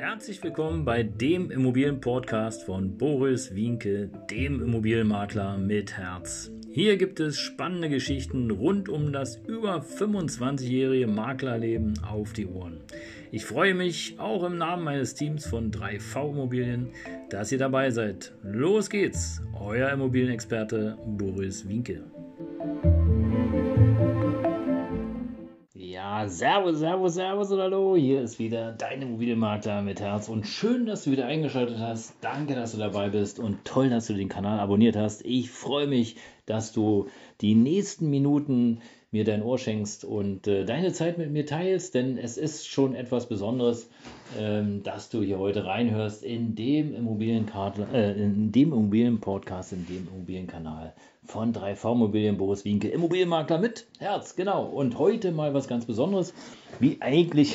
Herzlich willkommen bei dem Immobilienpodcast von Boris Wienke, dem Immobilienmakler mit Herz. Hier gibt es spannende Geschichten rund um das über 25-jährige Maklerleben auf die Ohren. Ich freue mich auch im Namen meines Teams von 3V Immobilien, dass ihr dabei seid. Los geht's, euer Immobilienexperte Boris Wienke. Ja, servus und hallo, hier ist wieder dein Immobilienmakler mit Herz und schön, dass du wieder eingeschaltet hast. Danke, dass du dabei bist und toll, dass du den Kanal abonniert hast. Ich freue mich, dass du die nächsten Minuten mir dein Ohr schenkst und deine Zeit mit mir teilst, denn es ist schon etwas Besonderes, dass du hier heute reinhörst in dem Immobilienpodcast, in dem Immobilienkanal von 3V Immobilien, Boris Wienke, Immobilienmakler mit Herz, genau. Und heute mal was ganz Besonderes, wie eigentlich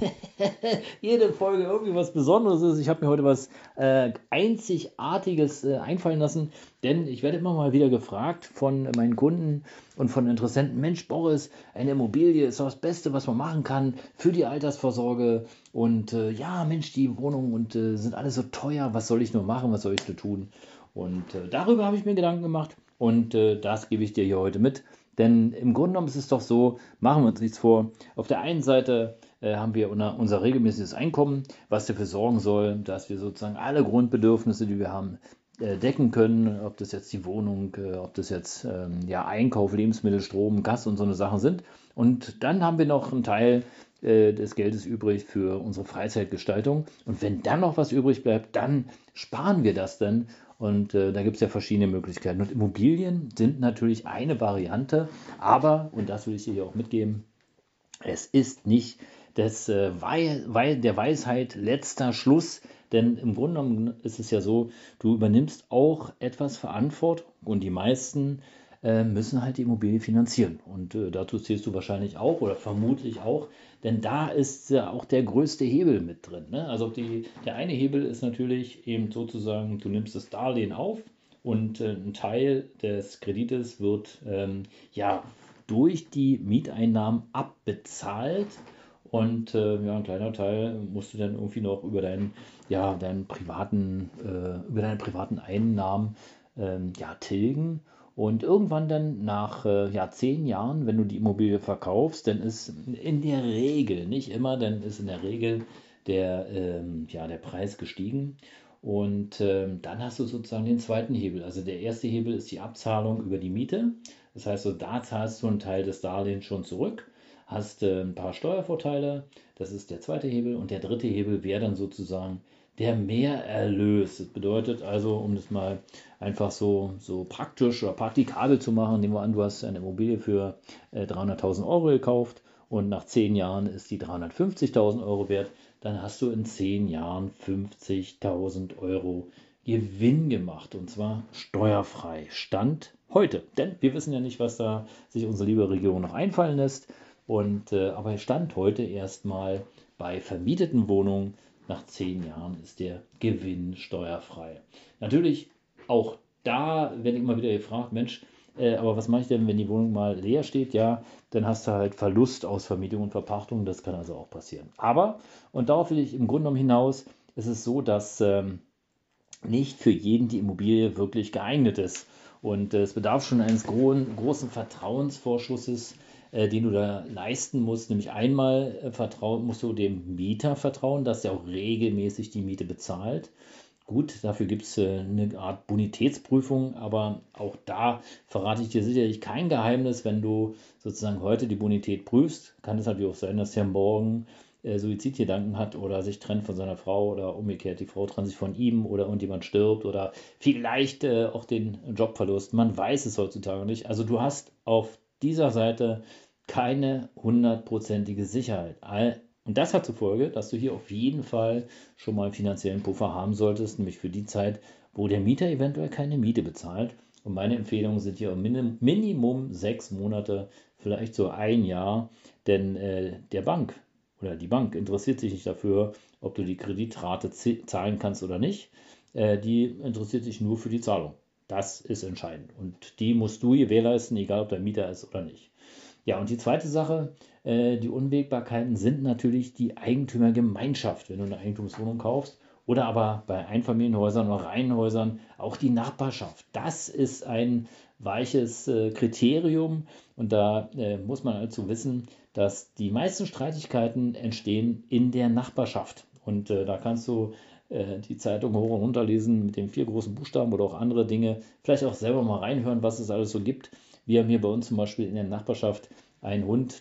jede Folge irgendwie was Besonderes ist. Ich habe mir heute was Einzigartiges einfallen lassen, denn ich werde immer mal wieder gefragt von meinen Kunden und von Interessenten, Mensch Boris, eine Immobilie ist doch das Beste, was man machen kann für die Altersvorsorge und ja Mensch, die Wohnungen und sind alle so teuer, was soll ich nur machen, was soll ich nur tun? Und darüber habe ich mir Gedanken gemacht und das gebe ich dir hier heute mit. Denn im Grunde genommen ist es doch so, machen wir uns nichts vor. Auf der einen Seite haben wir unser regelmäßiges Einkommen, was dafür sorgen soll, dass wir sozusagen alle Grundbedürfnisse, die wir haben, decken können. Ob das jetzt die Wohnung, ob das jetzt Einkauf, Lebensmittel, Strom, Gas und so eine Sachen sind. Und dann haben wir noch einen Teil des Geldes übrig für unsere Freizeitgestaltung. Und wenn dann noch was übrig bleibt, dann sparen wir das dann. Und da gibt es ja verschiedene Möglichkeiten. Und Immobilien sind natürlich eine Variante, aber, und das will ich dir hier auch mitgeben, es ist nicht der Weisheit letzter Schluss, denn im Grunde genommen ist es ja so, du übernimmst auch etwas Verantwortung und die meisten müssen halt die Immobilie finanzieren. Und dazu zählst du wahrscheinlich auch oder vermutlich auch, denn da ist ja auch der größte Hebel mit drin. Ne? Also der eine Hebel ist natürlich eben sozusagen, du nimmst das Darlehen auf und ein Teil des Kredites wird durch die Mieteinnahmen abbezahlt. Und ein kleiner Teil musst du dann irgendwie noch über deine privaten Einnahmen tilgen. Und irgendwann dann nach 10 Jahren, wenn du die Immobilie verkaufst, dann ist in der Regel, nicht immer, dann ist in der Regel der Preis gestiegen. Und dann hast du sozusagen den zweiten Hebel. Also der erste Hebel ist die Abzahlung über die Miete. Das heißt, so da zahlst du einen Teil des Darlehens schon zurück, hast ein paar Steuervorteile, das ist der zweite Hebel. Und der dritte Hebel wäre dann sozusagen der Mehrerlös. Das bedeutet also, um das mal einfach so praktisch oder praktikabel zu machen, nehmen wir an, du hast eine Immobilie für 300.000 Euro gekauft und nach 10 Jahren ist die 350.000 Euro wert, dann hast du in 10 Jahren 50.000 Euro Gewinn gemacht und zwar steuerfrei. Stand heute. Denn wir wissen ja nicht, was da sich unsere liebe Regierung noch einfallen lässt. Aber Stand heute erstmal bei vermieteten Wohnungen nach 10 Jahren ist der Gewinn steuerfrei. Natürlich auch da werde ich immer wieder gefragt, Mensch, aber was mache ich denn, wenn die Wohnung mal leer steht? Ja, dann hast du halt Verlust aus Vermietung und Verpachtung, das kann also auch passieren. Aber, und darauf will ich im Grunde genommen hinaus, ist es so, dass nicht für jeden die Immobilie wirklich geeignet ist. Und es bedarf schon eines großen Vertrauensvorschusses, den du da leisten musst. Nämlich einmal musst du dem Mieter vertrauen, dass er auch regelmäßig die Miete bezahlt. Gut, dafür gibt es eine Art Bonitätsprüfung, aber auch da verrate ich dir sicherlich kein Geheimnis. Wenn du sozusagen heute die Bonität prüfst, kann es natürlich auch sein, dass er morgen Suizidgedanken hat oder sich trennt von seiner Frau oder umgekehrt, die Frau trennt sich von ihm oder irgendjemand stirbt oder vielleicht auch den Jobverlust. Man weiß es heutzutage nicht. Also du hast auf dieser Seite keine 100%ige Sicherheit. Und das hat zur Folge, dass du hier auf jeden Fall schon mal einen finanziellen Puffer haben solltest, nämlich für die Zeit, wo der Mieter eventuell keine Miete bezahlt. Und meine Empfehlungen sind hier Minimum 6 Monate, vielleicht so ein Jahr, denn die Bank interessiert sich nicht dafür, ob du die Kreditrate zahlen kannst oder nicht. Die interessiert sich nur für die Zahlung. Das ist entscheidend. Und die musst du gewährleisten, egal ob der Mieter ist oder nicht. Ja, und die zweite Sache, die Unwägbarkeiten sind natürlich die Eigentümergemeinschaft, wenn du eine Eigentumswohnung kaufst. Oder aber bei Einfamilienhäusern oder Reihenhäusern auch die Nachbarschaft. Das ist ein weiches Kriterium und da muss man also wissen, dass die meisten Streitigkeiten entstehen in der Nachbarschaft. Und da kannst du die Zeitung hoch und runter lesen mit den 4 großen Buchstaben oder auch andere Dinge. Vielleicht auch selber mal reinhören, was es alles so gibt. Wir haben hier bei uns zum Beispiel in der Nachbarschaft einen Hund,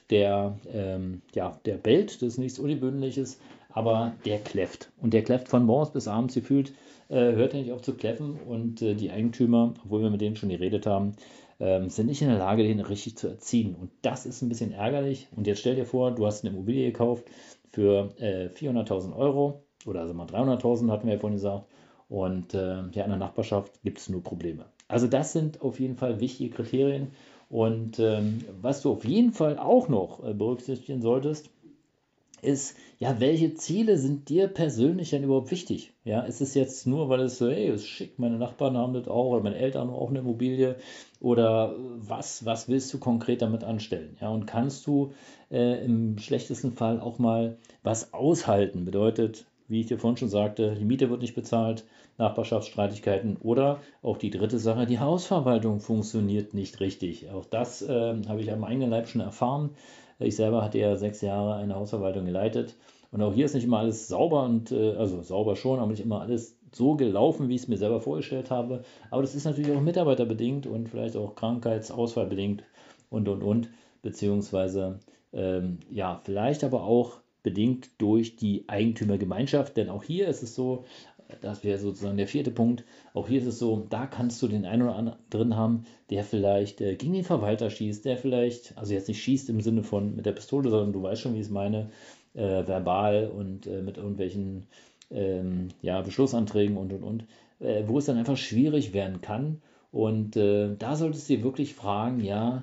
der bellt, das ist nichts Ungewöhnliches, aber der kläfft. Und der kläfft von morgens bis abends gefühlt, hört er nicht auf zu kläffen. Und die Eigentümer, obwohl wir mit denen schon geredet haben, sind nicht in der Lage, den richtig zu erziehen. Und das ist ein bisschen ärgerlich. Und jetzt stell dir vor, du hast eine Immobilie gekauft für 400.000 Euro oder also mal 300.000 hatten wir ja vorhin gesagt. Und ja, in der Nachbarschaft gibt es nur Probleme. Also das sind auf jeden Fall wichtige Kriterien. Und was du auf jeden Fall auch noch berücksichtigen solltest, ist, ja, welche Ziele sind dir persönlich denn überhaupt wichtig? Ja, ist es jetzt nur, weil es so, hey, ist schick, meine Nachbarn haben das auch oder meine Eltern haben auch eine Immobilie oder was willst du konkret damit anstellen? Ja, und kannst du im schlechtesten Fall auch mal was aushalten? Bedeutet, wie ich dir vorhin schon sagte, die Miete wird nicht bezahlt, Nachbarschaftsstreitigkeiten oder auch die dritte Sache, die Hausverwaltung funktioniert nicht richtig. Auch das habe ich am eigenen Leib schon erfahren. Ich selber hatte ja 6 Jahre eine Hausverwaltung geleitet. Und auch hier ist nicht immer alles sauber und also sauber schon, aber nicht immer alles so gelaufen, wie ich es mir selber vorgestellt habe. Aber das ist natürlich auch mitarbeiterbedingt und vielleicht auch krankheitsausfallbedingt und, beziehungsweise ja, vielleicht aber auch bedingt durch die Eigentümergemeinschaft, denn auch hier ist es so, das wäre sozusagen der vierte Punkt. Auch hier ist es so, da kannst du den einen oder anderen drin haben, der vielleicht gegen den Verwalter schießt, der vielleicht, also jetzt nicht schießt im Sinne von mit der Pistole, sondern du weißt schon, wie ich es meine, verbal und mit irgendwelchen ja, Beschlussanträgen und, wo es dann einfach schwierig werden kann. Und da solltest du dir wirklich fragen, ja,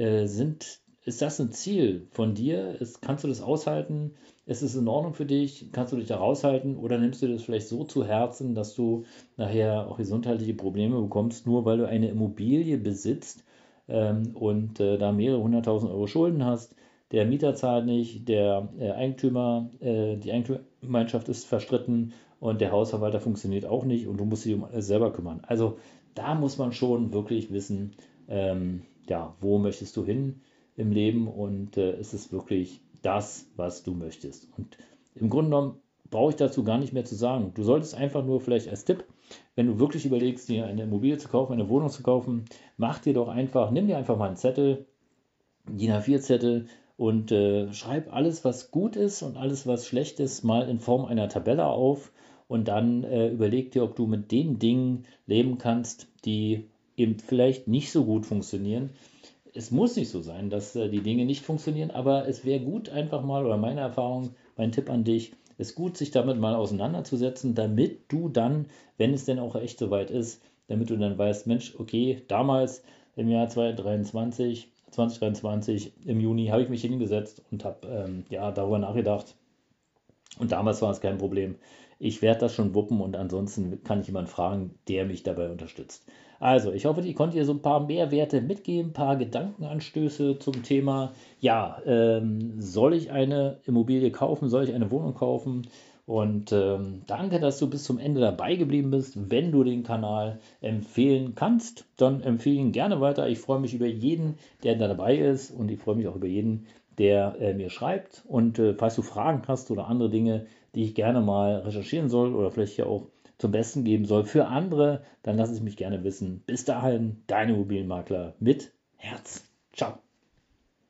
ist das ein Ziel von dir? Kannst du das aushalten? Ist es in Ordnung für dich? Kannst du dich da raushalten? Oder nimmst du das vielleicht so zu Herzen, dass du nachher auch gesundheitliche Probleme bekommst, nur weil du eine Immobilie besitzt und da mehrere hunderttausend Euro Schulden hast? Der Mieter zahlt nicht, die Eigentümergemeinschaft ist verstritten und der Hausverwalter funktioniert auch nicht und du musst dich um alles selber kümmern. Also da muss man schon wirklich wissen, ja, wo möchtest du hin im Leben und ist es wirklich das, was du möchtest. Und im Grunde genommen brauche ich dazu gar nicht mehr zu sagen. Du solltest einfach nur vielleicht als Tipp, wenn du wirklich überlegst, dir eine Immobilie zu kaufen, eine Wohnung zu kaufen, nimm dir einfach mal einen Zettel, DIN A4-Zettel und schreib alles, was gut ist und alles, was schlecht ist, mal in Form einer Tabelle auf und dann überleg dir, ob du mit den Dingen leben kannst, die eben vielleicht nicht so gut funktionieren. Es muss nicht so sein, dass die Dinge nicht funktionieren, aber es wäre gut einfach mal, oder meine Erfahrung, mein Tipp an dich, es ist gut, sich damit mal auseinanderzusetzen, damit du dann, wenn es denn auch echt soweit ist, damit du dann weißt, Mensch, okay, damals im Jahr 2023 im Juni habe ich mich hingesetzt und habe ja, darüber nachgedacht, und damals war es kein Problem. Ich werde das schon wuppen und ansonsten kann ich jemanden fragen, der mich dabei unterstützt. Also, ich hoffe, ich konnte dir so ein paar Mehrwerte mitgeben, ein paar Gedankenanstöße zum Thema, ja, soll ich eine Immobilie kaufen, soll ich eine Wohnung kaufen? Und danke, dass du bis zum Ende dabei geblieben bist. Wenn du den Kanal empfehlen kannst, dann empfehle ihn gerne weiter. Ich freue mich über jeden, der da dabei ist und ich freue mich auch über jeden, der mir schreibt. Und falls du Fragen hast oder andere Dinge, die ich gerne mal recherchieren soll oder vielleicht ja auch zum Besten geben soll für andere, dann lass es mich gerne wissen. Bis dahin, dein Immobilienmakler mit Herz. Ciao.